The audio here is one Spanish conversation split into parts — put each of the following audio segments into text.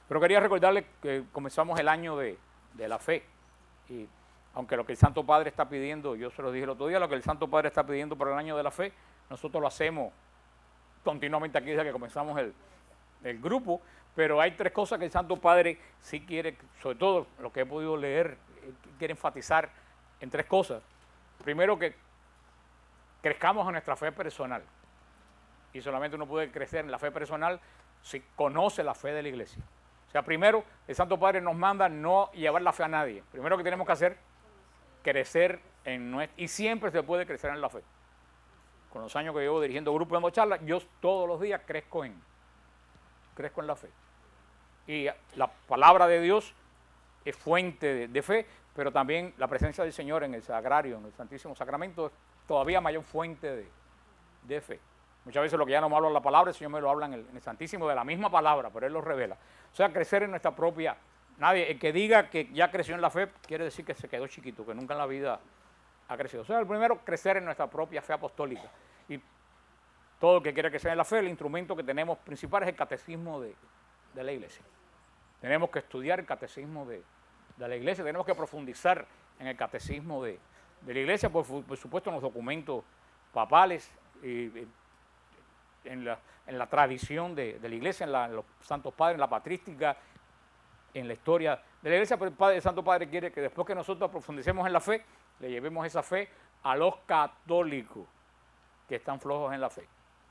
Pero quería recordarles que comenzamos el año de la fe. Y aunque lo que el Santo Padre está pidiendo, yo se lo dije el otro día, lo que el Santo Padre está pidiendo para el año de la fe, nosotros lo hacemos continuamente aquí desde que comenzamos el grupo, pero hay tres cosas que el Santo Padre sí quiere, sobre todo lo que he podido leer, quiere enfatizar en tres cosas. Primero, que crezcamos en nuestra fe personal. Y solamente uno puede crecer en la fe personal si conoce la fe de la iglesia. O sea, primero, el Santo Padre nos manda no llevar la fe a nadie. Primero que tenemos que hacer, crecer en nuestra... Y siempre se puede crecer en la fe. Con los años que llevo dirigiendo grupos, dando charlas, yo todos los días crezco en la fe. Y la palabra de Dios es fuente de fe, pero también la presencia del Señor en el sagrario, en el Santísimo Sacramento, es todavía mayor fuente de fe. Muchas veces lo que ya no me habla la palabra, el Señor me lo habla en el Santísimo de la misma palabra, pero Él lo revela. O sea, crecer en nuestra propia... Nadie, el que diga que ya creció en la fe, quiere decir que se quedó chiquito, que nunca en la vida ha crecido. O sea, el primero, crecer en nuestra propia fe apostólica. Y todo el que quiera crecer en la fe, el instrumento que tenemos principal es el catecismo de la iglesia. Tenemos que estudiar el catecismo de la iglesia, tenemos que profundizar en el catecismo de la iglesia, por supuesto en los documentos papales, en la tradición de la iglesia, en los santos padres, en la patrística, en la historia de la iglesia, pero el Santo Padre quiere que después que nosotros profundicemos en la fe, le llevemos esa fe a los católicos que están flojos en la fe,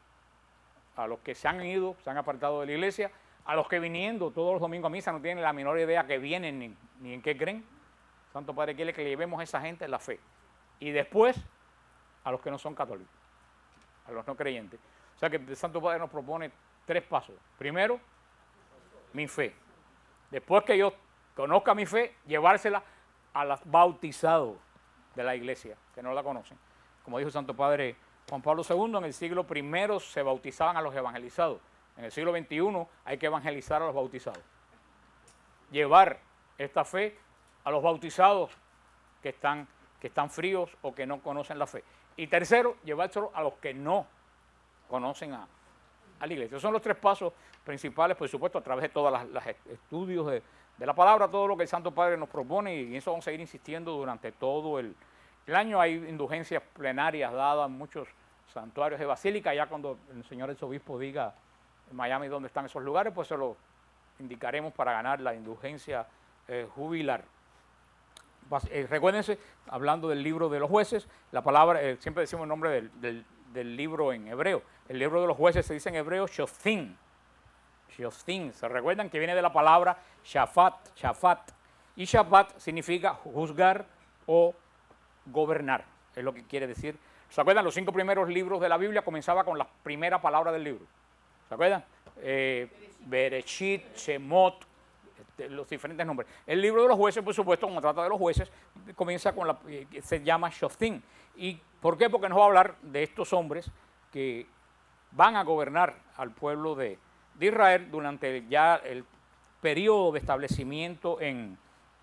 a los que se han ido, se han apartado de la iglesia, a los que viniendo todos los domingos a misa no tienen la menor idea que vienen ni en qué creen. El Santo Padre quiere que le llevemos a esa gente en la fe. Y después a los que no son católicos, a los no creyentes. O sea que el Santo Padre nos propone tres pasos. Primero, mi fe. Después que yo conozca mi fe, llevársela a los bautizados de la iglesia, que no la conocen. Como dijo el Santo Padre Juan Pablo II, en el siglo I se bautizaban a los evangelizados. En el siglo XXI hay que evangelizar a los bautizados. Llevar esta fe a los bautizados que están fríos o que no conocen la fe. Y tercero, llevárselo a los que no conocen a la iglesia. Esos son los tres pasos principales, por supuesto, a través de todos los estudios de la palabra, todo lo que el Santo Padre nos propone, y en eso vamos a seguir insistiendo durante todo el año. Hay indulgencias plenarias dadas en muchos santuarios de basílica. Ya cuando el señor arzobispo diga en Miami dónde están esos lugares, pues se lo indicaremos para ganar la indulgencia jubilar. Recuérdense, hablando del libro de los jueces, la palabra, siempre decimos el nombre del libro en hebreo. El libro de los jueces se dice en hebreo Shoftim. Shoftim, se recuerdan que viene de la palabra Shafat. Y Shafat significa juzgar o gobernar, es lo que quiere decir. ¿Se acuerdan? Los 5 primeros libros de la Biblia comenzaba con la primera palabra del libro. ¿Se acuerdan? Bereshit, Shemot, los diferentes nombres. El libro de los jueces, por supuesto, como trata de los jueces, comienza con se llama Shoftim. ¿Y por qué? Porque nos va a hablar de estos hombres que van a gobernar al pueblo de Israel durante ya el periodo de establecimiento en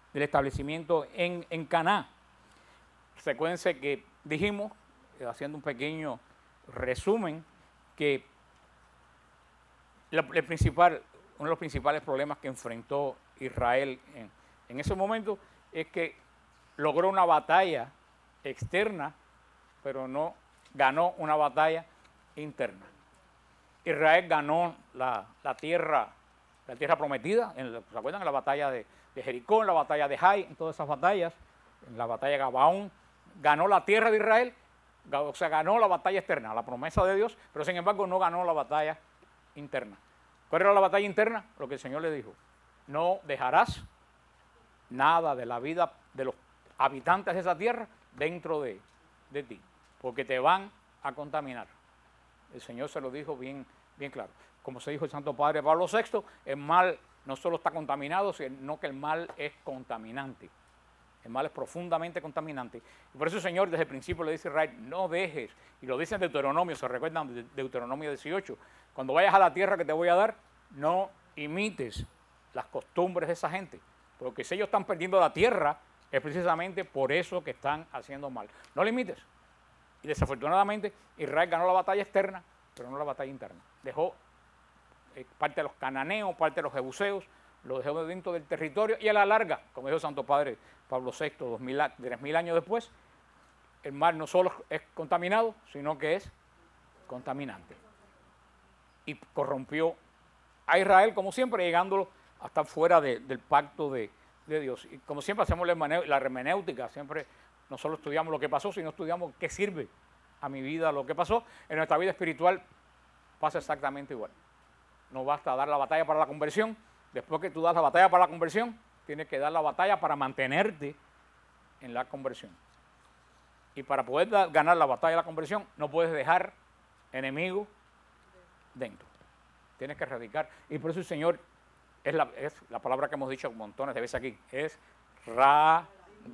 Canaán. Recuérdense que dijimos, haciendo un pequeño resumen, que uno de los principales problemas que enfrentó Israel en ese momento es que logró una batalla externa, pero no ganó una batalla interna. Israel ganó la tierra prometida, ¿se acuerdan? En la batalla de Jericó, en la batalla de Jai, en todas esas batallas, en la batalla de Gabaón, ganó la tierra de Israel, o sea, ganó la batalla externa, la promesa de Dios, pero sin embargo no ganó la batalla interna. ¿Cuál era la batalla interna? Lo que el Señor le dijo: no dejarás nada de la vida de los habitantes de esa tierra dentro de ti, porque te van a contaminar. El Señor se lo dijo bien claro. Como se dijo el Santo Padre Pablo VI, el mal no solo está contaminado, sino que el mal es contaminante. El mal es profundamente contaminante. Y por eso el Señor desde el principio le dice a Israel: no dejes, y lo dice en Deuteronomio, se recuerdan de Deuteronomio 18, cuando vayas a la tierra que te voy a dar, no imites las costumbres de esa gente, porque si ellos están perdiendo la tierra, es precisamente por eso que están haciendo mal. No lo imites. Y desafortunadamente Israel ganó la batalla externa, pero no la batalla interna. Dejó parte de los cananeos, parte de los jebuseos, lo dejó dentro del territorio y a la larga, como dijo Santo Padre Pablo VI, 3000 años después, el mar no solo es contaminado, sino que es contaminante. Y corrompió a Israel, como siempre, llegándolo hasta fuera del pacto de Dios. Y como siempre hacemos la hermenéutica, siempre no solo estudiamos lo que pasó, sino estudiamos qué sirve a mi vida lo que pasó. En nuestra vida espiritual pasa exactamente igual. No basta dar la batalla para la conversión. Después que tú das la batalla para la conversión, tienes que dar la batalla para mantenerte en la conversión. Y para poder ganar la batalla de la conversión, no puedes dejar enemigos dentro. Tienes que erradicar. Y por eso el Señor, es la palabra que hemos dicho montones de veces aquí, es radical.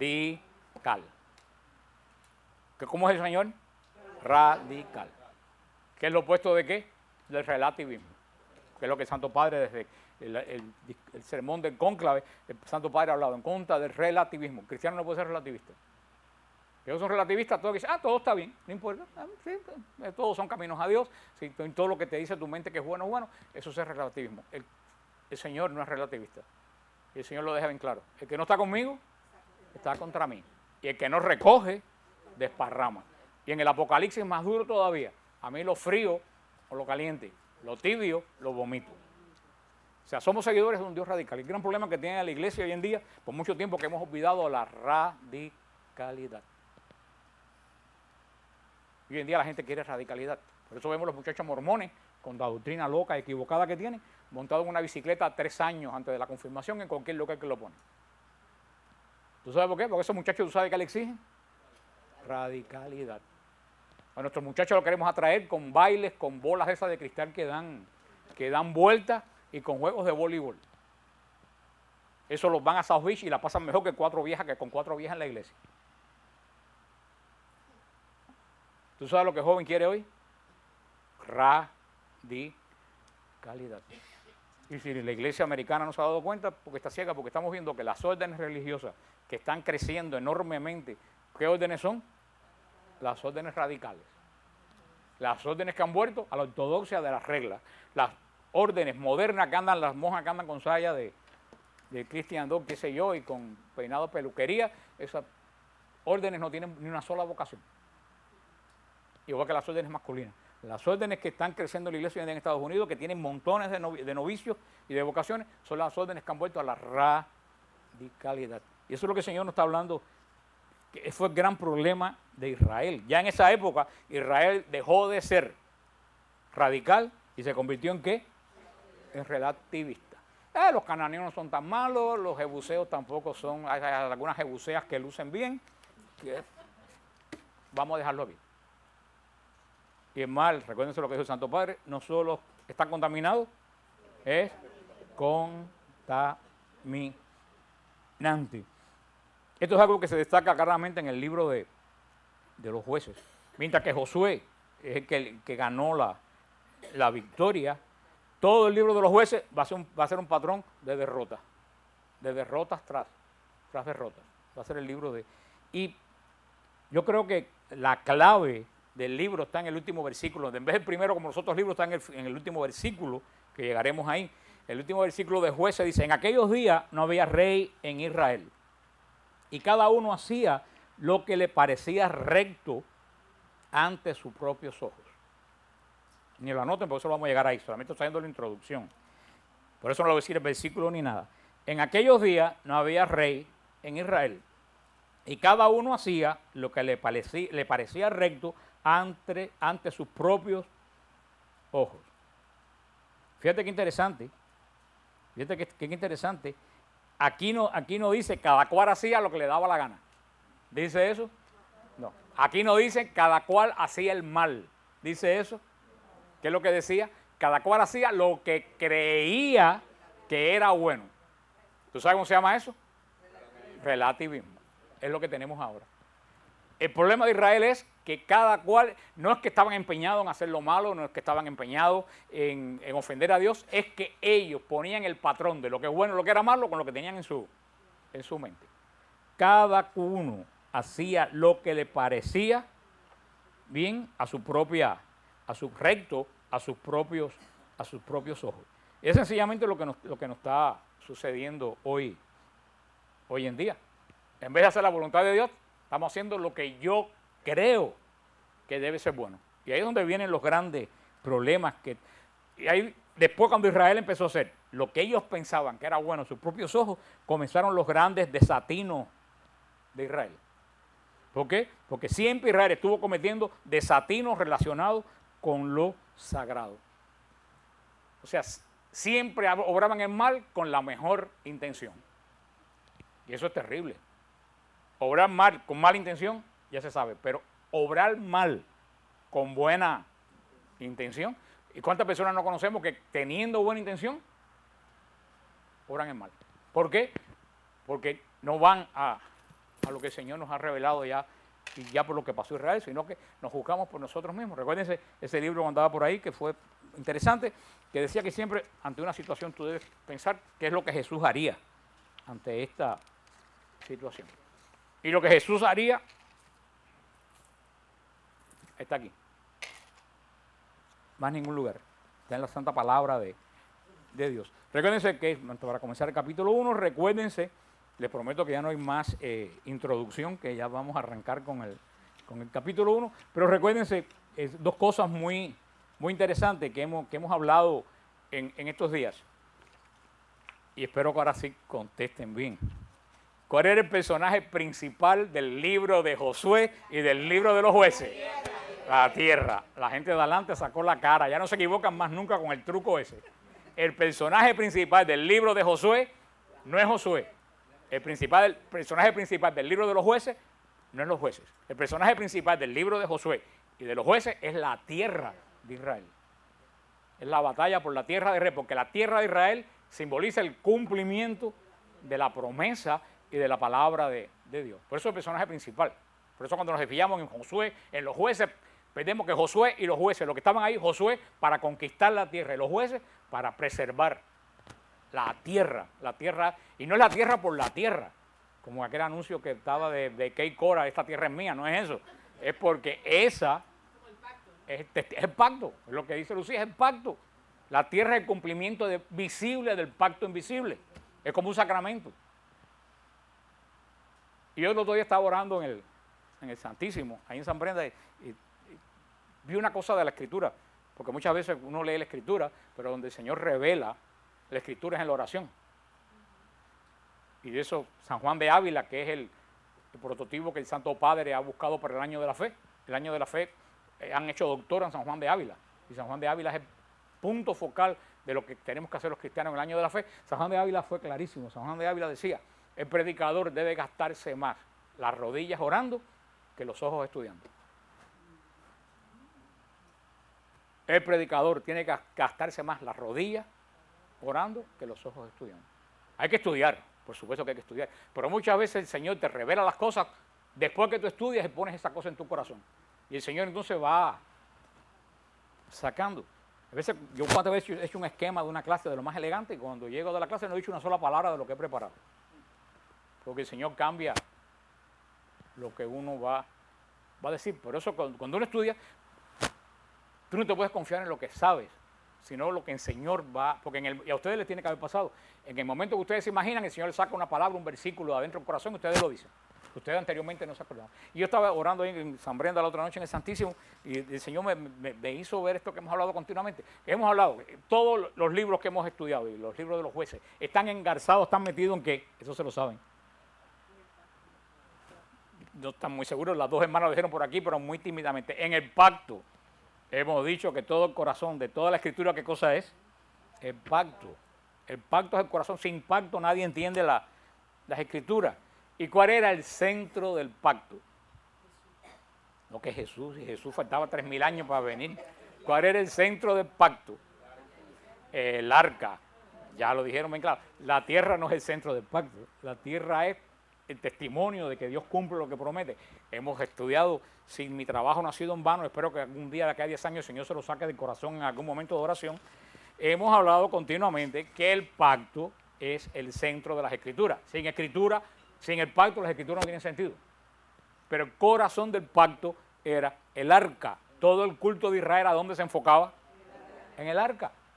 ¿Cómo es el Señor? Radical. ¿Qué es lo opuesto de qué? Del relativismo. Que es lo que el Santo Padre, desde el sermón del cónclave, el Santo Padre ha hablado en contra del relativismo. El cristiano no puede ser relativista. Ellos son relativistas, todos dicen, todo está bien, no importa, sí, todos son caminos a Dios, sí, todo lo que te dice tu mente que es bueno, eso es relativismo. El Señor no es relativista, y el Señor lo deja bien claro. El que no está conmigo, está contra mí, y el que no recoge, desparrama. Y en el Apocalipsis más duro todavía, a mí lo frío o lo caliente, lo tibio, lo vomito. O sea, somos seguidores de un Dios radical. El gran problema que tiene la iglesia hoy en día, por mucho tiempo que hemos olvidado la radicalidad. Y hoy en día la gente quiere radicalidad. Por eso vemos los muchachos mormones, con la doctrina loca, equivocada que tienen, montados en una bicicleta 3 años antes de la confirmación en cualquier lugar que lo pone. ¿Tú sabes por qué? Porque esos muchachos, ¿tú sabes qué le exigen? Radicalidad. A nuestros muchachos los queremos atraer con bailes, con bolas esas de cristal que dan vueltas y con juegos de voleibol. Eso los van a South Beach y la pasan mejor que con 4 viejas en la iglesia. ¿Tú sabes lo que el joven quiere hoy? Radicalidad. Y si la iglesia americana no se ha dado cuenta, porque está ciega, porque estamos viendo que las órdenes religiosas que están creciendo enormemente, ¿qué órdenes son? Las órdenes radicales. Las órdenes que han vuelto a la ortodoxia de las reglas. Las órdenes modernas que andan, las monjas que andan con saya de Christian Dior, qué sé yo, y con peinado peluquería, esas órdenes no tienen ni una sola vocación. Igual que las órdenes masculinas. Las órdenes que están creciendo en la iglesia en Estados Unidos, que tienen montones de novicios y de vocaciones, son las órdenes que han vuelto a la radicalidad. Y eso es lo que el Señor nos está hablando, que fue el gran problema de Israel. Ya en esa época, Israel dejó de ser radical y se convirtió en ¿qué? En relativista. Los cananeos no son tan malos, los jebuseos tampoco son, hay algunas jebuseas que lucen bien, vamos a dejarlo bien. Y el mal, recuérdense lo que dijo el Santo Padre, no solo está contaminado, es contaminante. Esto es algo que se destaca claramente en el libro de los jueces. Mientras que Josué es el que ganó la victoria, todo el libro de los jueces va a ser un patrón de derrotas tras derrotas. Va a ser el libro de... Y yo creo que la clave del libro está en el último versículo. En vez del primero, como los otros libros, está en el último versículo, que llegaremos ahí. El último versículo de Jueces dice, en aquellos días no había rey en Israel, y cada uno hacía lo que le parecía recto ante sus propios ojos. Ni lo anoten, porque eso lo vamos a llegar ahí, solamente estoy haciendo la introducción. Por eso no lo voy a decir el versículo ni nada. En aquellos días no había rey en Israel, y cada uno hacía lo que le parecía recto ante sus propios ojos. Fíjate qué interesante. Fíjate qué interesante. Aquí no dice cada cual hacía lo que le daba la gana. ¿Dice eso? No. Aquí no dice cada cual hacía el mal. ¿Dice eso? ¿Qué es lo que decía? Cada cual hacía lo que creía que era bueno. ¿Tú sabes cómo se llama eso? Relativismo. Es lo que tenemos ahora. El problema de Israel es que cada cual, no es que estaban empeñados en hacer lo malo, no es que estaban empeñados en ofender a Dios, es que ellos ponían el patrón de lo que es bueno y lo que era malo con lo que tenían en su mente. Cada uno hacía lo que le parecía bien a su propios ojos. Es sencillamente lo que nos está sucediendo hoy en día. En vez de hacer la voluntad de Dios, estamos haciendo lo que yo creo que debe ser bueno. Y ahí es donde vienen los grandes problemas. Y ahí, después cuando Israel empezó a hacer lo que ellos pensaban que era bueno a sus propios ojos, comenzaron los grandes desatinos de Israel. ¿Por qué? Porque siempre Israel estuvo cometiendo desatinos relacionados con lo sagrado. O sea, siempre obraban el mal con la mejor intención. Y eso es terrible. Obrar mal con mala intención, ya se sabe, pero obrar mal con buena intención. ¿Y cuántas personas no conocemos que teniendo buena intención, obran el mal? ¿Por qué? Porque no van a lo que el Señor nos ha revelado ya, y ya por lo que pasó Israel, sino que nos juzgamos por nosotros mismos. Recuérdense ese libro que andaba por ahí, que fue interesante, que decía que siempre ante una situación tú debes pensar qué es lo que Jesús haría ante esta situación. Y lo que Jesús haría está aquí. Más ningún lugar. Está en la santa palabra de Dios. Recuérdense que, para comenzar el capítulo 1, recuérdense, les prometo que ya no hay más introducción, que ya vamos a arrancar con el capítulo 1, pero recuérdense dos cosas muy interesantes que hemos hablado en estos días. Y espero que ahora sí contesten bien. ¿Cuál era el personaje principal del libro de Josué y del libro de los jueces? La tierra. La gente de adelante sacó la cara. Ya no se equivocan más nunca con el truco ese. El personaje principal del libro de Josué no es Josué. El personaje principal del libro de los jueces no es los jueces. El personaje principal del libro de Josué y de los jueces es la tierra de Israel. Es la batalla por la tierra de Israel, porque la tierra de Israel simboliza el cumplimiento de la promesa y de la palabra de Dios. Por eso es el personaje principal. Por eso cuando nos fijamos en Josué, en los jueces, vemos que Josué y los jueces, lo que estaban ahí, Josué para conquistar la tierra y los jueces para preservar la tierra, y no es la tierra por la tierra, como aquel anuncio que estaba de Kate Cora, esta tierra es mía, no es eso, es porque esa es el pacto, es lo que dice Lucía, es el pacto. La tierra es el cumplimiento visible del pacto invisible, es como un sacramento. Y yo el otro día estaba orando en el Santísimo, ahí en San Brenda, y vi una cosa de la Escritura, porque muchas veces uno lee la Escritura, pero donde el Señor revela la Escritura es en la oración. Y de eso San Juan de Ávila, que es el prototipo que el Santo Padre ha buscado para el año de la fe. El año de la fe han hecho doctora en San Juan de Ávila. Y San Juan de Ávila es el punto focal de lo que tenemos que hacer los cristianos en el año de la fe. San Juan de Ávila fue clarísimo. San Juan de Ávila decía, el predicador debe gastarse más las rodillas orando que los ojos estudiando. El predicador tiene que gastarse más las rodillas orando que los ojos estudiando. Hay que estudiar, por supuesto que hay que estudiar, pero muchas veces el Señor te revela las cosas después que tú estudias y pones esa cosa en tu corazón. Y el Señor entonces va sacando. A veces, yo cuántas veces he hecho un esquema de una clase de lo más elegante y cuando llego de la clase no he dicho una sola palabra de lo que he preparado. Porque el Señor cambia lo que uno va a decir. Por eso cuando uno estudia, tú no te puedes confiar en lo que sabes, sino lo que el Señor va, porque y a ustedes les tiene que haber pasado, en el momento que ustedes se imaginan, el Señor saca una palabra, un versículo de adentro del corazón, y ustedes lo dicen. Ustedes anteriormente no se acordaban. Y yo estaba orando ahí en San Brenda la otra noche en el Santísimo, y el Señor me hizo ver esto que hemos hablado continuamente. Hemos hablado, todos los libros que hemos estudiado, y los libros de los jueces, están engarzados, están metidos en ¿qué? Eso se lo saben. No están muy seguros, las dos hermanas lo dijeron por aquí, pero muy tímidamente. En el pacto. Hemos dicho que todo el corazón de toda la Escritura, ¿qué cosa es? El pacto. El pacto es el corazón. Sin pacto nadie entiende las Escrituras. ¿Y cuál era el centro del pacto? No, que Jesús, y Jesús faltaba 3000 años para venir. ¿Cuál era el centro del pacto? El arca. Ya lo dijeron bien claro. La tierra no es el centro del pacto. La tierra es el testimonio de que Dios cumple lo que promete. Hemos estudiado, si mi trabajo no ha sido en vano, espero que algún día de acá a 10 años el Señor se lo saque del corazón en algún momento de oración. Hemos hablado continuamente que el pacto es el centro de las Escrituras. Sin Escritura, sin el pacto, las Escrituras no tienen sentido. Pero el corazón del pacto era el arca. Todo el culto de Israel, ¿a dónde se enfocaba? En el arca.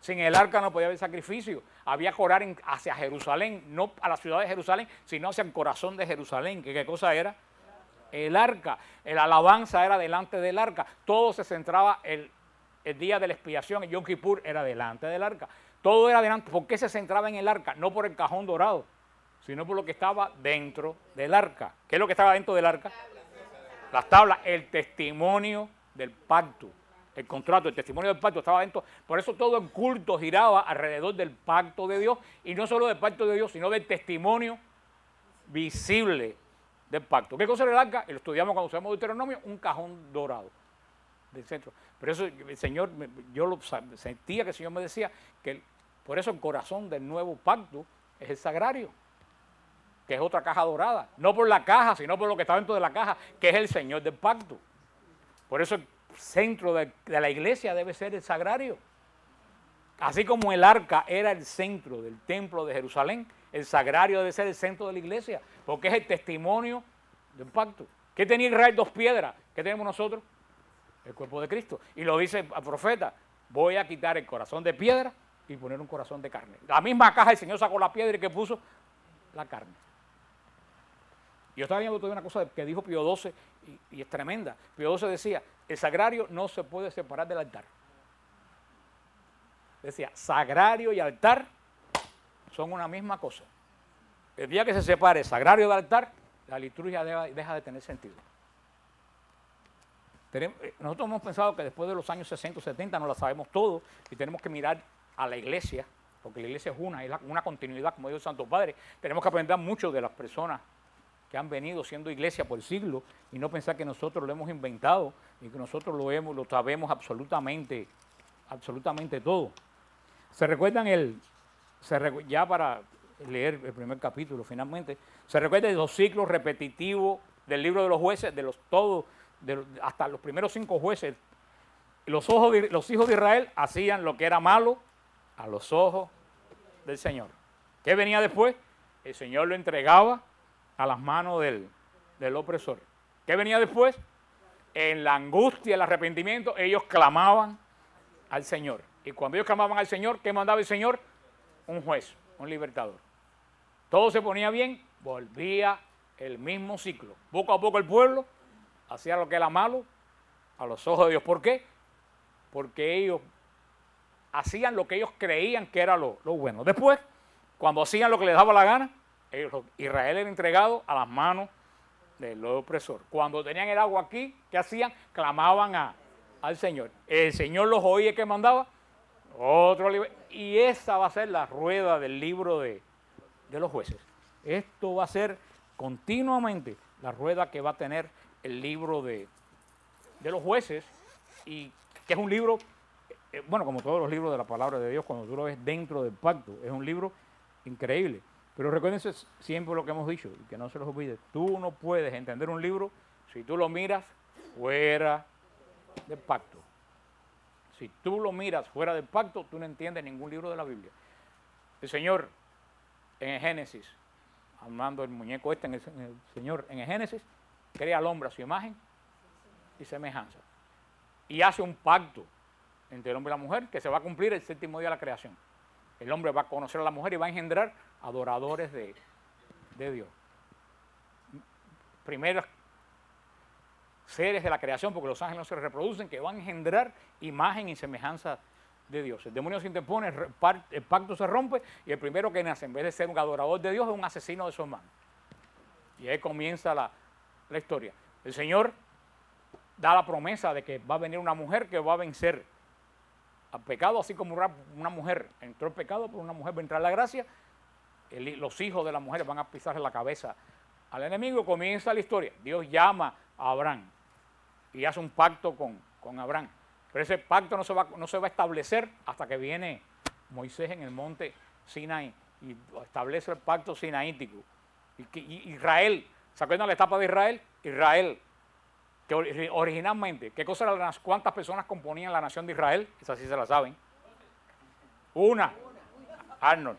Sin el arca no podía haber sacrificio. Había que orar hacia Jerusalén, no a la ciudad de Jerusalén, sino hacia el corazón de Jerusalén. ¿Qué cosa era? El arca. La alabanza era delante del arca. Todo se centraba, el día de la expiación, el Yom Kippur, era delante del arca. Todo era delante. ¿Por qué se centraba en el arca? No por el cajón dorado, sino por lo que estaba dentro del arca. ¿Qué es lo que estaba dentro del arca? Las tablas, el testimonio del pacto. El contrato, el testimonio del pacto estaba dentro. Por eso todo el culto giraba alrededor del pacto de Dios. Y no solo del pacto de Dios, sino del testimonio visible del pacto. ¿Qué cosa era el arca? Y lo estudiamos cuando usamos Deuteronomio, un cajón dorado del centro. Pero eso el Señor, sentía que el Señor me decía que por eso el corazón del nuevo pacto es el sagrario, que es otra caja dorada. No por la caja, sino por lo que está dentro de la caja, que es el Señor del pacto. Por eso el centro de la iglesia debe ser el sagrario. Así como el arca era el centro del templo de Jerusalén, el sagrario debe ser el centro de la iglesia, porque es el testimonio del pacto. ¿Qué tenía Israel? 2 piedras. ¿Qué tenemos nosotros? El cuerpo de Cristo. Y lo dice el profeta, voy a quitar el corazón de piedra y poner un corazón de carne. La misma caja el Señor sacó la piedra y que puso la carne. Yo estaba viendo toda una cosa que dijo Pío XII y es tremenda. Pío XII decía, el sagrario no se puede separar del altar. Decía, sagrario y altar son una misma cosa. El día que se separe sagrario del altar, la liturgia deja de tener sentido. Nosotros hemos pensado que después de los años 60 o 70 no la sabemos todo y tenemos que mirar a la iglesia, porque la iglesia es una continuidad, como dijo el Santo Padre. Tenemos que aprender mucho de las personas que han venido siendo iglesia por siglos y no pensar que nosotros lo hemos inventado y que nosotros lo sabemos absolutamente todo. ¿Se recuerdan ya para leer el primer capítulo finalmente, se recuerdan de los ciclos repetitivos del libro de los jueces, hasta los primeros 5 jueces? Los hijos de Israel hacían lo que era malo a los ojos del Señor. ¿Qué venía después? El Señor lo entregaba a las manos del opresor. ¿Qué venía después? En la angustia, el arrepentimiento, ellos clamaban al Señor. Y cuando ellos clamaban al Señor, ¿qué mandaba el Señor? Un juez, un libertador. Todo se ponía bien, volvía el mismo ciclo. Poco a poco el pueblo hacía lo que era malo a los ojos de Dios. ¿Por qué? Porque ellos hacían lo que ellos creían que era lo bueno. Después, cuando hacían lo que les daba la gana, Israel era entregado a las manos del opresor. Cuando tenían el agua aquí, ¿qué hacían? Clamaban al Señor. El Señor los oía que mandaba, otro libro. Y esa va a ser la rueda del libro de los jueces. Esto va a ser continuamente la rueda que va a tener el libro de los jueces, y que es un libro, bueno, como todos los libros de la palabra de Dios, cuando tú lo ves dentro del pacto, es un libro increíble. Pero recuérdense siempre lo que hemos dicho, y que no se los olvide, tú no puedes entender un libro si tú lo miras fuera del pacto. Si tú lo miras fuera del pacto, tú no entiendes ningún libro de la Biblia. El Señor en el Génesis, armando el muñeco en el Señor en el Génesis, crea al hombre a su imagen y semejanza. Y hace un pacto entre el hombre y la mujer que se va a cumplir el 7º día de la creación. El hombre va a conocer a la mujer y va a engendrar adoradores de Dios. Primeros seres de la creación, porque los ángeles no se reproducen, que van a engendrar imagen y semejanza de Dios. El demonio se interpone, el pacto se rompe y el primero que nace, en vez de ser un adorador de Dios, es un asesino de su hermano. Y ahí comienza la historia. El Señor da la promesa de que va a venir una mujer que va a vencer al pecado, así como una mujer entró el pecado, pero una mujer va a entrar la gracia. Los hijos de la mujer van a pisarle la cabeza al enemigo. Comienza la historia. Dios llama a Abraham y hace un pacto con Abraham. Pero ese pacto no se va a establecer hasta que viene Moisés en el monte Sinaí y establece el pacto sinaítico. Y Israel, ¿se acuerdan la etapa de Israel? Israel, que originalmente, ¿cuántas personas componían la nación de Israel? Esa sí se la saben. Una. Arnold.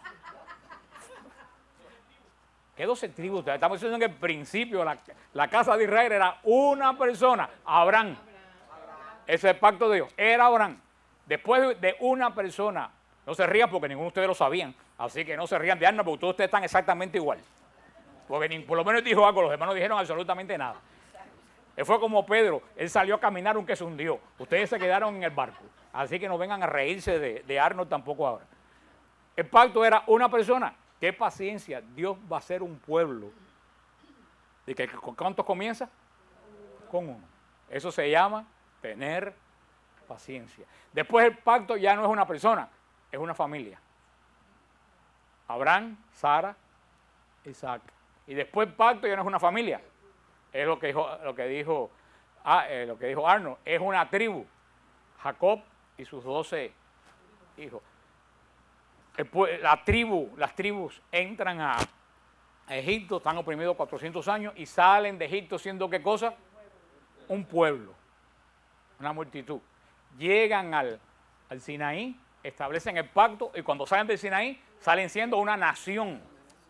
¿Qué 12 tribus? Estamos diciendo que en el principio la casa de Israel era una persona, Abraham. Ese es el pacto de Dios, era Abraham. Después de una persona, no se rían porque ninguno de ustedes lo sabían, así que no se rían de Arnold porque todos ustedes están exactamente igual. Porque por lo menos dijo algo, los demás no dijeron absolutamente nada. Él fue como Pedro, él salió a caminar aunque se hundió. Ustedes se quedaron en el barco. Así que no vengan a reírse de Arnold tampoco ahora. El pacto era una persona. ¡Qué paciencia! Dios va a ser un pueblo. ¿Y con cuántos comienza? Con uno. Eso se llama tener paciencia. Después el pacto ya no es una persona, es una familia. Abraham, Sara, Isaac. Y después el pacto ya no es una familia. Es lo que dijo Arnold, es una tribu, Jacob y sus 12 hijos. Las tribus entran a Egipto, están oprimidos 400 años y salen de Egipto siendo ¿qué cosa? Un pueblo, una multitud. Llegan al Sinaí, establecen el pacto y cuando salen del Sinaí salen siendo una nación,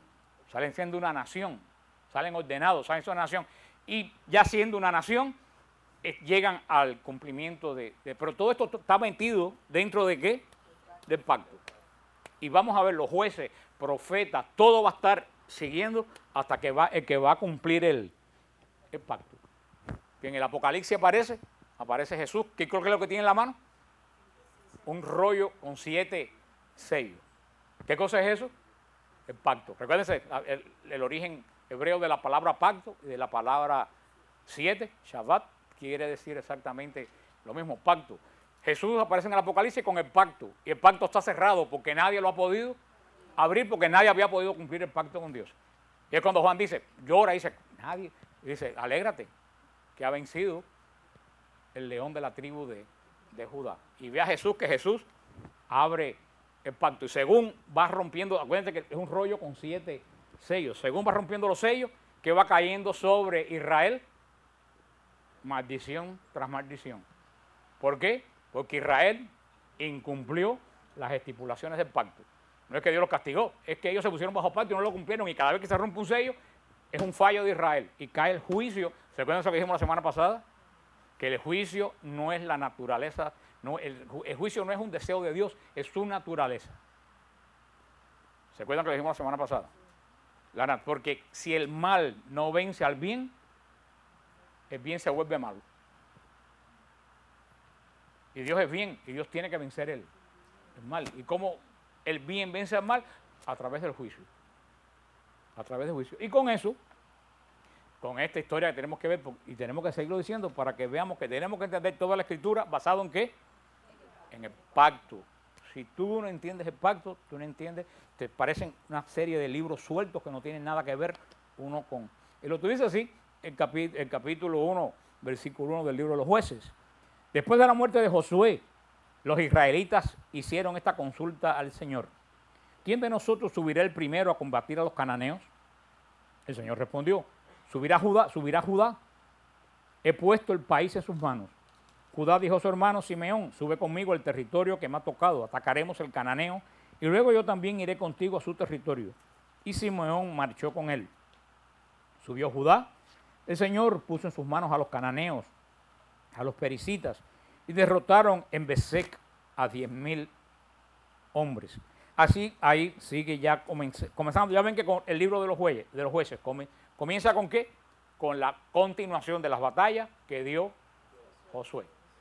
salen ordenados, salen siendo una nación. Y ya siendo una nación, llegan al cumplimiento pero todo esto está metido dentro de ¿qué? Del pacto. Y vamos a ver los jueces, profetas, todo va a estar siguiendo hasta que el que va a cumplir el pacto. En el Apocalipsis aparece Jesús, ¿qué creo que es lo que tiene en la mano? Un rollo con 7 sellos. ¿Qué cosa es eso? El pacto. Recuérdense el origen hebreo de la palabra pacto y de la palabra 7, Shabbat, quiere decir exactamente lo mismo, pacto. Jesús aparece en el Apocalipsis con el pacto, y el pacto está cerrado porque nadie lo ha podido abrir, porque nadie había podido cumplir el pacto con Dios. Y es cuando Juan dice, llora, dice, nadie, y dice, alégrate, que ha vencido el león de la tribu de Judá. Y ve a Jesús, que Jesús abre el pacto, y según va rompiendo, acuérdense que es un rollo con 7 sellos, según va rompiendo los sellos, que va cayendo sobre Israel, maldición tras maldición. ¿Por qué? Porque Israel incumplió las estipulaciones del pacto. No es que Dios los castigó, es que ellos se pusieron bajo pacto y no lo cumplieron, y cada vez que se rompe un sello, es un fallo de Israel, y cae el juicio. ¿Se acuerdan de eso que dijimos la semana pasada? Que el juicio no es la naturaleza, no, el juicio no es un deseo de Dios, es su naturaleza. ¿Se acuerdan que lo dijimos la semana pasada? Porque si el mal no vence al bien, el bien se vuelve malo. Y Dios es bien, y Dios tiene que vencer el mal. ¿Y cómo el bien vence al mal? A través del juicio. A través del juicio. Y con eso, con esta historia que tenemos que ver, y tenemos que seguirlo diciendo para que veamos que tenemos que entender toda la Escritura basado en ¿qué? En el pacto. Si tú no entiendes el pacto, tú no entiendes, te parecen una serie de libros sueltos que no tienen nada que ver uno con... Y lo tú dices así, el capítulo 1, versículo 1 del libro de los jueces. Después de la muerte de Josué, los israelitas hicieron esta consulta al Señor. ¿Quién de nosotros subirá el primero a combatir a los cananeos? El Señor respondió, subirá Judá. He puesto el país en sus manos. Judá dijo a su hermano Simeón, sube conmigo al territorio que me ha tocado, atacaremos el cananeo, y luego yo también iré contigo a su territorio. Y Simeón marchó con él. Subió Judá, el Señor puso en sus manos a los cananeos, a los pericitas, y derrotaron en Besec a 10,000 hombres. Así, ahí sigue ya comenzando. Ya ven que con el libro de los jueces comienza con ¿qué? Con la continuación de las batallas que dio Josué.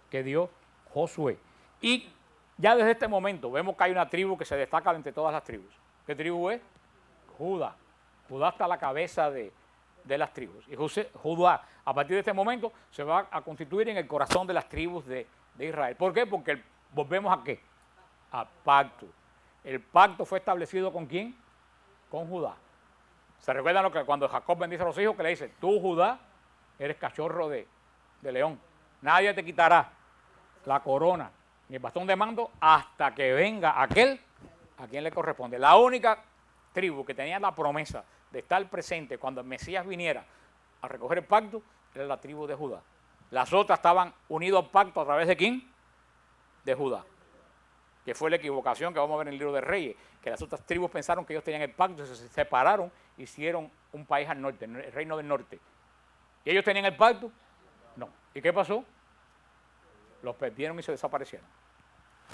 Y ya desde este momento vemos que hay una tribu que se destaca entre todas las tribus. ¿Qué tribu es? Judá. Judá está a la cabeza de las tribus. Y Judá, a partir de este momento, se va a constituir en el corazón de las tribus de Israel. ¿Por qué? Porque volvemos a ¿qué? A pacto. El pacto fue establecido ¿con quién? Con Judá. ¿Se recuerdan lo que cuando Jacob bendice a los hijos que le dice, tú Judá eres cachorro de león? Nadie te quitará la corona ni el bastón de mando hasta que venga aquel a quien le corresponde. La única tribu que tenía la promesa de estar presente cuando el Mesías viniera a recoger el pacto era la tribu de Judá. Las otras estaban unidas al pacto a través de ¿quién? De Judá. Que fue la equivocación que vamos a ver en el libro de Reyes, que las otras tribus pensaron que ellos tenían el pacto, se separaron, hicieron un país al norte, el reino del norte. ¿Y ellos tenían el pacto? No. ¿Y qué pasó? Los perdieron y se desaparecieron.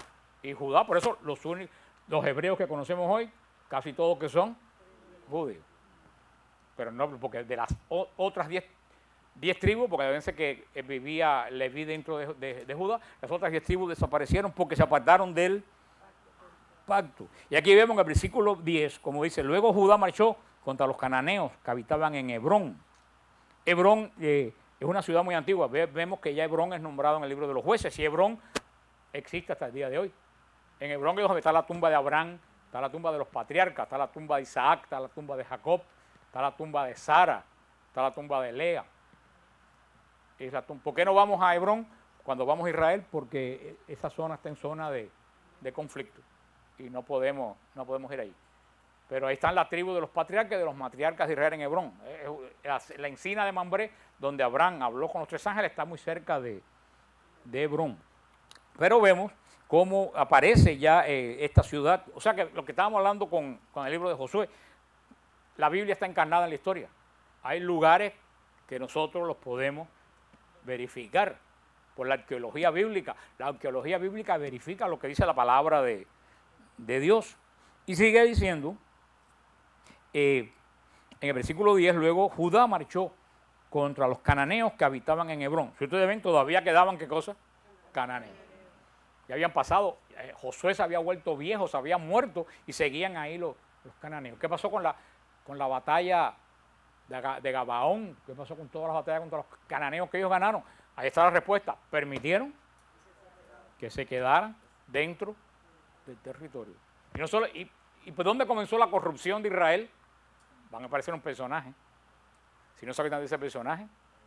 y Judá. Por eso los hebreos que conocemos hoy, casi todos que son judíos. Pero no, porque de las otras 10 tribus, porque deben ser que vivía Leví dentro de Judá, las otras 10 tribus desaparecieron porque se apartaron del pacto. Y aquí vemos en el versículo 10, como dice, luego Judá marchó contra los cananeos que habitaban en Hebrón. Hebrón es una ciudad muy antigua. Vemos que ya Hebrón es nombrado en el libro de los jueces, y Hebrón existe hasta el día de hoy. En Hebrón es donde está la tumba de Abraham, está la tumba de los patriarcas, está la tumba de Isaac, está la tumba de Jacob, está la tumba de Sara, está la tumba de Lea. ¿Por qué no vamos a Hebrón cuando vamos a Israel? Porque esa zona está en zona de conflicto y no podemos ir ahí. Pero ahí están las tribus de los patriarcas y de los matriarcas de Israel en Hebrón. La encina de Mambré, donde Abraham habló con los 3 ángeles, está muy cerca de Hebrón. Pero vemos cómo aparece ya esta ciudad. O sea que lo que estábamos hablando con el libro de Josué, la Biblia está encarnada en la historia. Hay lugares que nosotros los podemos verificar por la arqueología bíblica. La arqueología bíblica verifica lo que dice la palabra de Dios. Y sigue diciendo, en el versículo 10, luego Judá marchó contra los cananeos que habitaban en Hebrón. Si ustedes ven, todavía quedaban, ¿qué cosa? Cananeos. Ya habían pasado, Josué se había vuelto viejo, se había muerto y seguían ahí los cananeos. ¿Qué pasó con la batalla de Gabaón? ¿Qué pasó con todas las batallas contra los cananeos que ellos ganaron? Ahí está la respuesta. Permitieron que se quedaran dentro del territorio. Y no solo, ¿y por dónde comenzó la corrupción de Israel? Van a aparecer un personaje. Si no saben de ese personaje.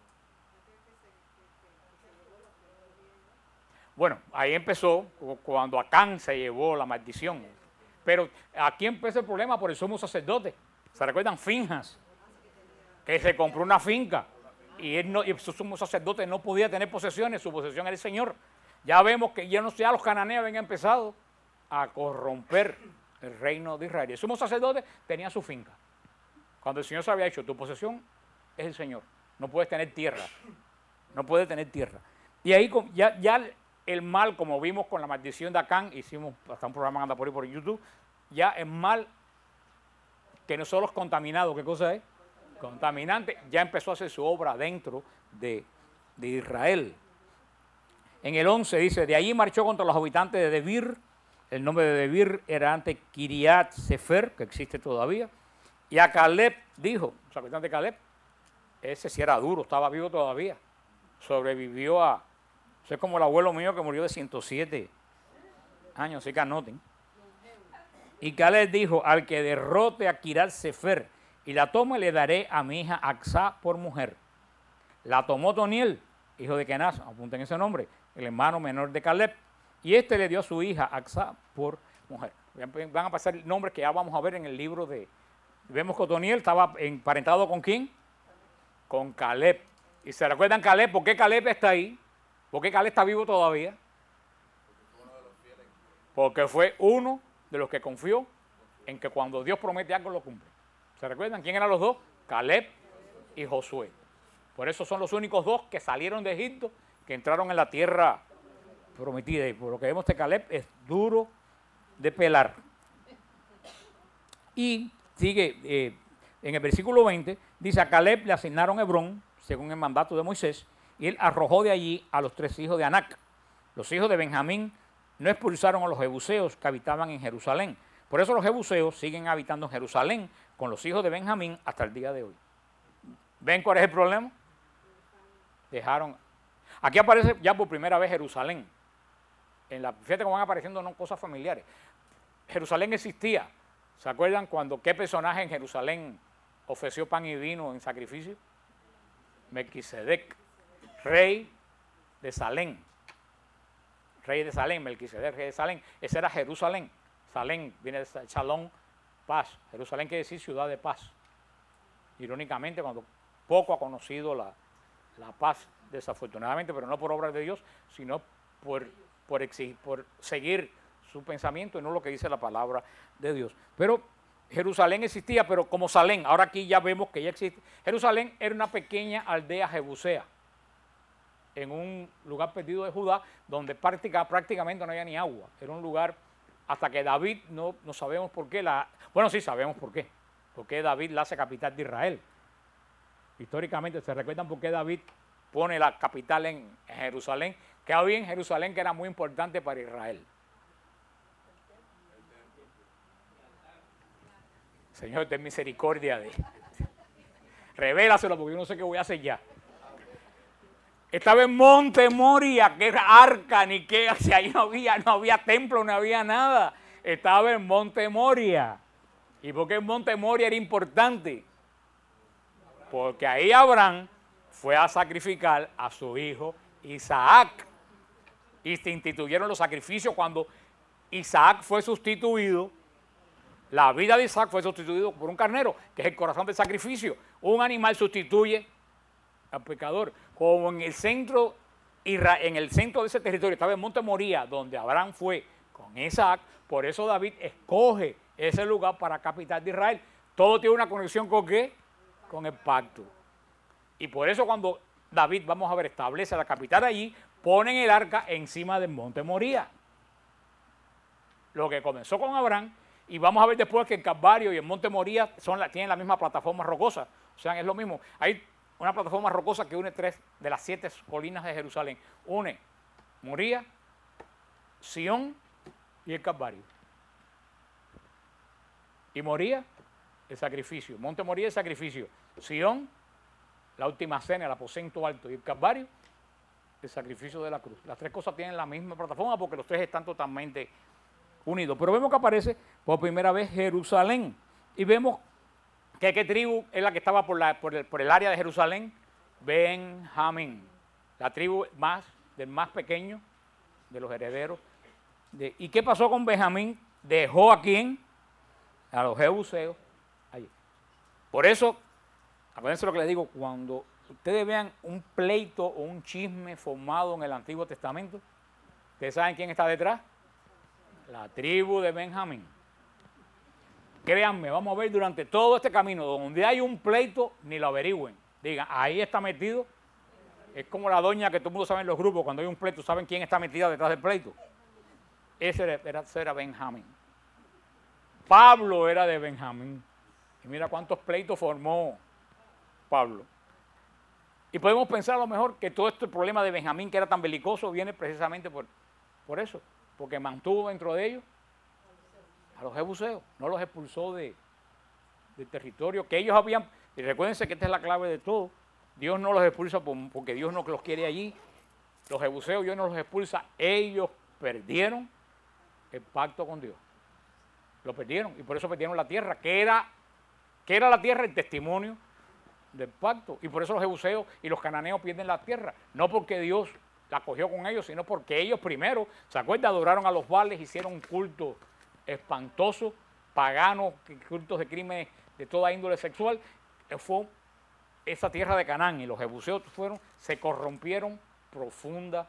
Bueno, ahí empezó cuando Acán se llevó la maldición. Pero aquí empezó el problema por el sumo sacerdote. ¿Se recuerdan? Finjas, que se compró una finca y su sumo sacerdote no podía tener posesiones, su posesión era el Señor. Ya vemos que ya los cananeos habían empezado a corromper el reino de Israel. El sumo sacerdote tenía su finca. Cuando el Señor se había dicho, tu posesión es el Señor, no puedes tener tierra, no puedes tener tierra. Y ahí ya el mal, como vimos con la maldición de Acán, hicimos hasta un programa que anda por ahí por YouTube, ya el mal, que no solo es contaminado, ¿qué cosa es? Contaminante, ya empezó a hacer su obra dentro de Israel. En el 11 dice, de allí marchó contra los habitantes de Debir. El nombre de Debir era antes Kiriat Sefer, que existe todavía. Y a Caleb dijo, ¿se acuerdan de Caleb? Ese sí era duro, estaba vivo todavía. Sobrevivió eso es como el abuelo mío que murió de 107 años, así que anoten. Y Caleb dijo, al que derrote a Kiriat Sefer y la tome, le daré a mi hija Aksá por mujer. La tomó Toniel, hijo de Kenaz, apunten ese nombre, el hermano menor de Caleb, y este le dio a su hija Aksá por mujer. Van a pasar nombres que ya vamos a ver en el libro de... Vemos que Otoniel estaba emparentado ¿con quién? Con Caleb. ¿Y se recuerdan Caleb? ¿Por qué Caleb está ahí? ¿Por qué Caleb está vivo todavía? Porque fue uno de los que confió en que cuando Dios promete algo lo cumple. ¿Se recuerdan quién eran los dos? Caleb y Josué. Por eso son los únicos dos que salieron de Egipto, que entraron en la tierra prometida. Y por lo que vemos de Caleb es duro de pelar. Y sigue en el versículo 20, dice, a Caleb le asignaron Hebrón, según el mandato de Moisés, y él arrojó de allí a los 3 hijos de Anac. Los hijos de Benjamín no expulsaron a los jebuseos que habitaban en Jerusalén. Por eso los jebuseos siguen habitando en Jerusalén con los hijos de Benjamín hasta el día de hoy. ¿Ven cuál es el problema? Dejaron... Aquí aparece ya por primera vez Jerusalén. Fíjate cómo van apareciendo cosas familiares. Jerusalén existía. ¿Se acuerdan qué personaje en Jerusalén ofreció pan y vino en sacrificio? Melquisedec, rey de Salem. Rey de Salem, Melquisedec, rey de Salem. Ese era Jerusalén. Salem viene de Shalom, paz. Jerusalén quiere decir ciudad de paz. Irónicamente, cuando poco ha conocido la paz, desafortunadamente, pero no por obra de Dios, sino por seguir su pensamiento y no lo que dice la palabra de Dios. Pero Jerusalén existía, pero como Salem, ahora aquí ya vemos que ya existe. Jerusalén era una pequeña aldea jebusea. en un lugar perdido de Judá, donde prácticamente no había ni agua. Era un lugar, hasta que David, no sabemos por qué, bueno, sí sabemos por qué, porque David la hace capital de Israel. Históricamente se recuerdan por qué David pone la capital en Jerusalén, que había en Jerusalén que era muy importante para Israel. Señor, ten misericordia de él. Revélaselo porque yo no sé qué voy a hacer ya. Estaba en Monte Moria, que era arca, ni que, o sea, ahí no había templo, no había nada. Estaba en Monte Moria. ¿Y por qué en Monte Moria era importante? Porque ahí Abraham fue a sacrificar a su hijo Isaac. Y se instituyeron los sacrificios cuando Isaac fue sustituido. La vida de Isaac fue sustituido por un carnero, que es el corazón del sacrificio. Un animal sustituye al pecador. Como en el centro de ese territorio estaba el Monte Moría, donde Abraham fue con Isaac, por eso David escoge ese lugar para capital de Israel. Todo tiene una conexión con ¿qué? Con el pacto. Y por eso cuando David, vamos a ver, establece la capital allí, ponen el arca encima del Monte Moría. Lo que comenzó con Abraham, y vamos a ver después que el Calvario y el Monte Moría tienen la misma plataforma rocosa. O sea, es lo mismo. Hay una plataforma rocosa que une 3 de las 7 colinas de Jerusalén. Une Moría, Sión y el Calvario. Y Moría, el sacrificio. Monte Moría, el sacrificio. Sión, la última cena, el aposento alto. Y el Calvario, el sacrificio de la cruz. Las 3 cosas tienen la misma plataforma porque los 3 están totalmente unidos. Pero vemos que aparece por primera vez Jerusalén. Y vemos que qué tribu es la que estaba por el área de Jerusalén. Benjamín. La tribu del más pequeño de los herederos. ¿Y qué pasó con Benjamín? Dejó a quién? A los jebuseos allí. Por eso, acuérdense lo que les digo, cuando ustedes vean un pleito o un chisme formado en el Antiguo Testamento, ¿ustedes saben quién está detrás? La tribu de Benjamín. Créanme, vamos a ver durante todo este camino, donde hay un pleito, ni lo averigüen. Digan, ahí está metido. Es como la doña que todo el mundo sabe en los grupos, cuando hay un pleito, saben quién está metida detrás del pleito. Ese era Benjamín. Pablo era de Benjamín. Y mira cuántos pleitos formó Pablo. Y podemos pensar a lo mejor que todo este problema de Benjamín, que era tan belicoso, viene precisamente por eso. Porque mantuvo dentro de ellos a los jebuseos. No los expulsó del territorio que ellos habían. Y recuérdense que esta es la clave de todo. Dios no los expulsa porque Dios no los quiere allí. Los jebuseos Dios no los expulsa. Ellos perdieron el pacto con Dios. Lo perdieron y por eso perdieron la tierra, que era la tierra el testimonio del pacto. Y por eso los jebuseos y los cananeos pierden la tierra. No porque Dios la cogió con ellos, sino porque ellos primero, ¿se acuerdan? Adoraron a los Baales, hicieron un culto espantoso, pagano, cultos de crímenes de toda índole sexual. Fue esa tierra de Canaán y los jebuseos se corrompieron profundamente.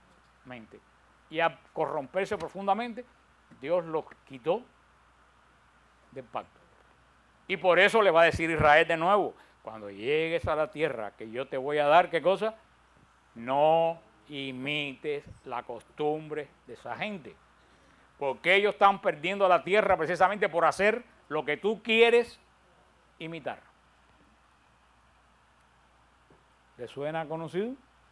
Y al corromperse profundamente, Dios los quitó del pacto. Y por eso le va a decir Israel de nuevo, cuando llegues a la tierra que yo te voy a dar, ¿qué cosa? No imites la costumbre de esa gente. Porque ellos están perdiendo la tierra precisamente por hacer lo que tú quieres imitar. ¿Le suena conocido?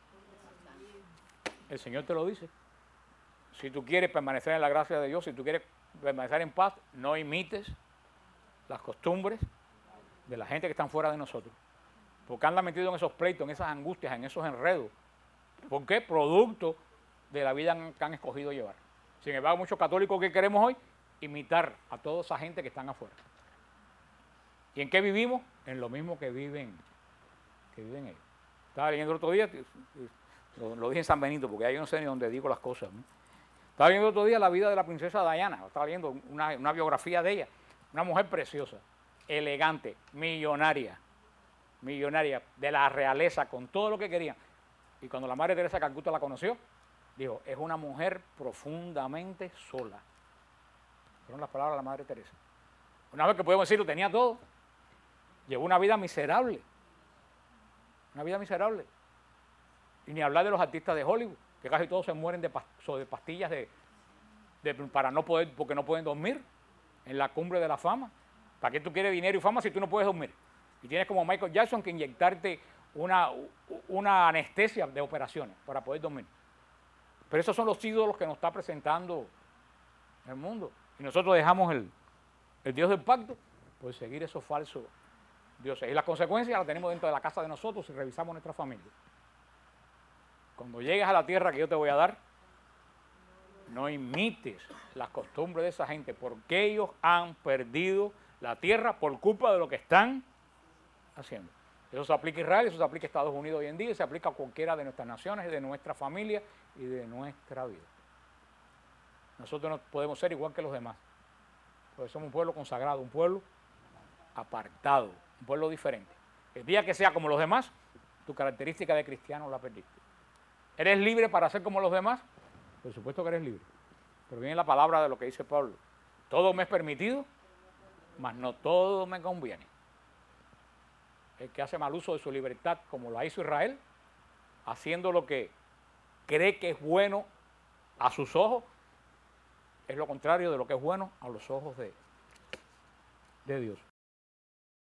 El Señor te lo dice. Si tú quieres permanecer en la gracia de Dios, si tú quieres permanecer en paz, no imites las costumbres de la gente que están fuera de nosotros. Porque andan metidos en esos pleitos, en esas angustias, en esos enredos. ¿Por qué? Producto de la vida que han escogido llevar. Sin embargo, muchos católicos que queremos hoy, imitar a toda esa gente que están afuera. ¿Y en qué vivimos? En lo mismo que viven ellos. Estaba leyendo el otro día, lo dije en San Benito, porque ahí yo no sé ni dónde digo las cosas, ¿no? Estaba viendo el otro día la vida de la princesa Diana, estaba viendo una biografía de ella, una mujer preciosa, elegante, millonaria, de la realeza, con todo lo que quería. Y cuando la Madre Teresa de Calcuta la conoció, dijo, es una mujer profundamente sola. Fueron las palabras de la Madre Teresa. Una vez que podemos decirlo, tenía todo. Llevó una vida miserable. Una vida miserable. Y ni hablar de los artistas de Hollywood, que casi todos se mueren de pastillas para no poder, porque no pueden dormir en la cumbre de la fama. ¿Para qué tú quieres dinero y fama si tú no puedes dormir? Y tienes como Michael Jackson que inyectarte una anestesia de operaciones para poder dormir. Pero esos son los ídolos que nos está presentando el mundo. Y nosotros dejamos el Dios del pacto por seguir esos falsos dioses. Y las consecuencias las tenemos dentro de la casa de nosotros si revisamos nuestra familia. Cuando llegues a la tierra que yo te voy a dar, no imites las costumbres de esa gente, porque ellos han perdido la tierra por culpa de lo que están haciendo. Eso se aplica a Israel, eso se aplica a Estados Unidos hoy en día, y se aplica a cualquiera de nuestras naciones, de nuestra familia y de nuestra vida. Nosotros no podemos ser igual que los demás, porque somos un pueblo consagrado, un pueblo apartado, un pueblo diferente. El día que sea como los demás, tu característica de cristiano la perdiste. ¿Eres libre para ser como los demás? Por supuesto que eres libre. Pero viene la palabra de lo que dice Pablo. Todo me es permitido, mas no todo me conviene. El que hace mal uso de su libertad, como lo hizo Israel, haciendo lo que cree que es bueno a sus ojos, es lo contrario de lo que es bueno a los ojos de Dios.